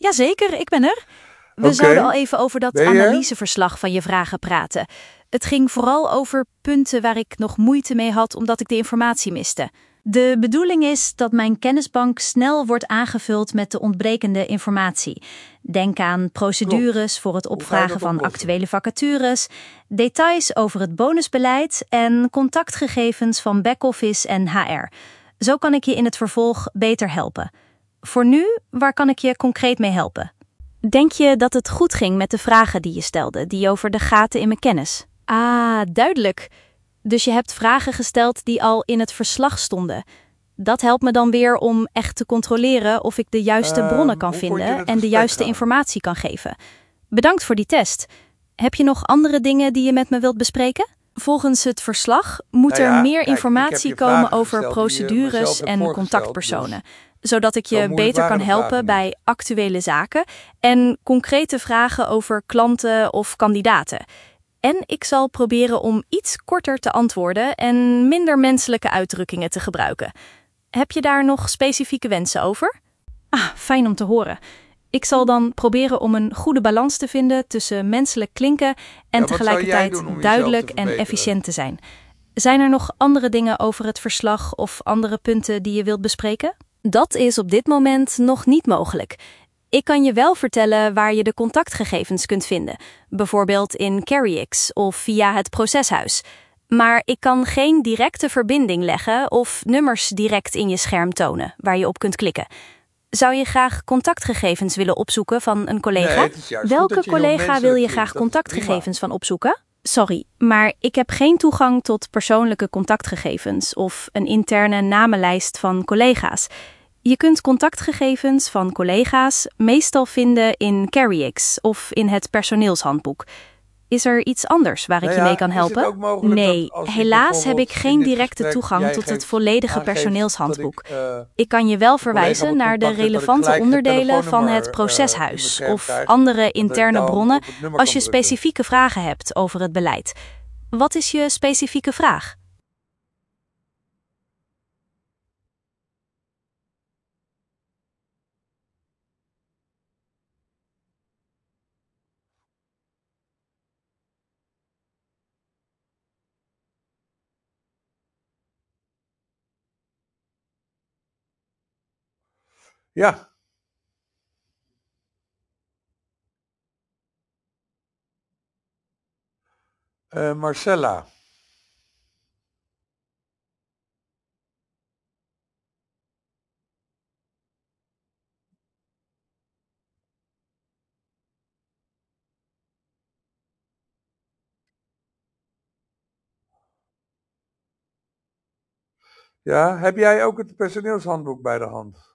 Jazeker, ik ben er. We zouden al Oké, even over dat ben je er? analyseverslag van je vragen praten. Het ging vooral over punten waar ik nog moeite mee had omdat ik de informatie miste. De bedoeling is dat mijn kennisbank snel wordt aangevuld met de ontbrekende informatie. Denk aan Klopt. procedures voor het Hoe ga je opvragen dat van oplossen? actuele vacatures, details over het bonusbeleid en contactgegevens van back-office en HR. Zo kan ik je in het vervolg beter helpen. Voor nu, waar kan ik je concreet mee helpen? Denk je dat het goed ging met de vragen die je stelde, die over de gaten in mijn kennis? Ah, duidelijk. Dus je hebt vragen gesteld die al in het verslag stonden. Dat helpt me dan weer om echt te controleren of ik de juiste bronnen kan Hoe vond je vinden het en de gesprek juiste gaan? informatie kan geven. Bedankt voor die test. Heb je nog andere dingen die je met me wilt bespreken? Volgens het verslag moet Nou er ja, meer kijk, ik heb informatie je komen vragen over gesteld die je mezelf procedures hebt en voorgesteld. contactpersonen, Dus zodat ik zo je moeilijk beter waren kan de vragen helpen niet. bij actuele zaken en concrete vragen over klanten of kandidaten. En ik zal proberen om iets korter te antwoorden en minder menselijke uitdrukkingen te gebruiken. Heb je daar nog specifieke wensen over? Ah, fijn om te horen. Ik zal dan proberen om een goede balans te vinden tussen menselijk klinken en Ja, wat zou jij tegelijkertijd doen om jezelf te duidelijk en verbeteren? efficiënt te zijn. Zijn er nog andere dingen over het verslag of andere punten die je wilt bespreken? Dat is op dit moment nog niet mogelijk. Ik kan je wel vertellen waar je de contactgegevens kunt vinden, bijvoorbeeld in CarryX of via het proceshuis. Maar ik kan geen directe verbinding leggen of nummers direct in je scherm tonen waar je op kunt klikken. Zou je graag contactgegevens willen opzoeken van een Nee, collega? het is juist goed Welke dat je heel collega wil menselijk je graag klinkt. Dat is prima. contactgegevens van opzoeken? Sorry, maar ik heb geen toegang tot persoonlijke contactgegevens of een interne namenlijst van collega's. Je kunt contactgegevens van collega's meestal vinden in CarryX of in het personeelshandboek. Is er iets anders waar ik Nou je mee ja, kan is het helpen? ook mogelijk dat Nee, als ik helaas heb ik bijvoorbeeld in geen dit directe gesprek toegang jij tot het geeft, volledige aangeeft dat ik personeelshandboek. Ik kan je wel een collega verwijzen moet naar de contacten, dat ik relevante gelijk het onderdelen van het telefoonnummer in mijn proceshuis scherm of krijg andere en dat ik interne dan bronnen op het nummer als kan je drukken. specifieke vragen hebt over het beleid. Wat is je specifieke vraag? Ja, Marcella. Ja, heb jij ook het personeelshandboek bij de hand?